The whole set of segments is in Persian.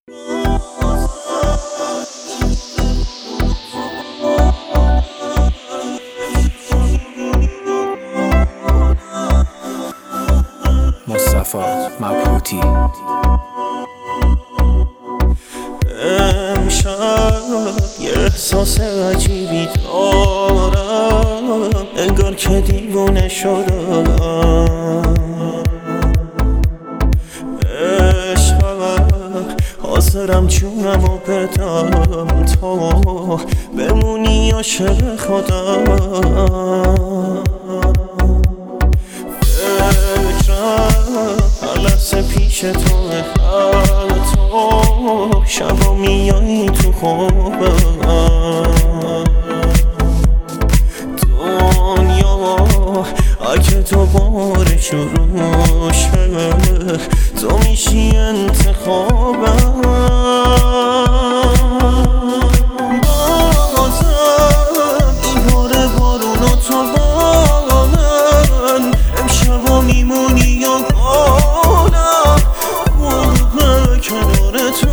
مصطفی مبهوتی. امشب یه احساس عجیبی دارم، انگار که دیوونه شدم. حاضرم جونمو بدم تا بمونی عاشق خودم. فکرم هر لحظه پیش تو، تو شبا میایی تو خوابم. دنیا اگه دوباره شروع شه، تو میشی انتخابم. بازم این باره بارونو تو با من، امشبا میمونی یا گانم خوبه کنار تو.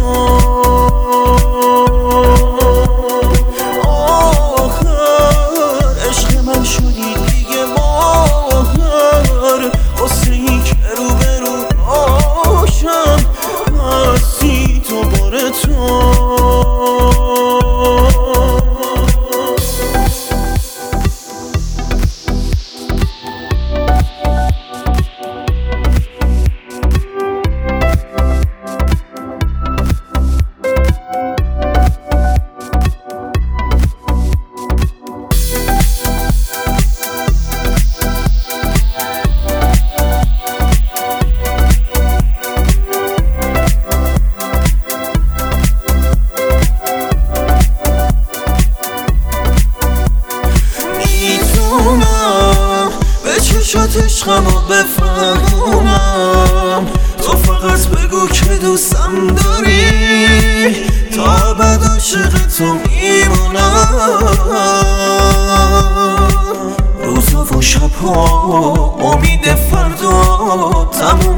آخر عشق من شدی دیگه ماهر، واسه ای که رو به رو باشم هستی تو باره تو. چشات عشقمو بفهمونم، تو فقط بگو که دوستم داری، تا ابد عاشق تو میمونم. روزا و شبها امید فردا تموم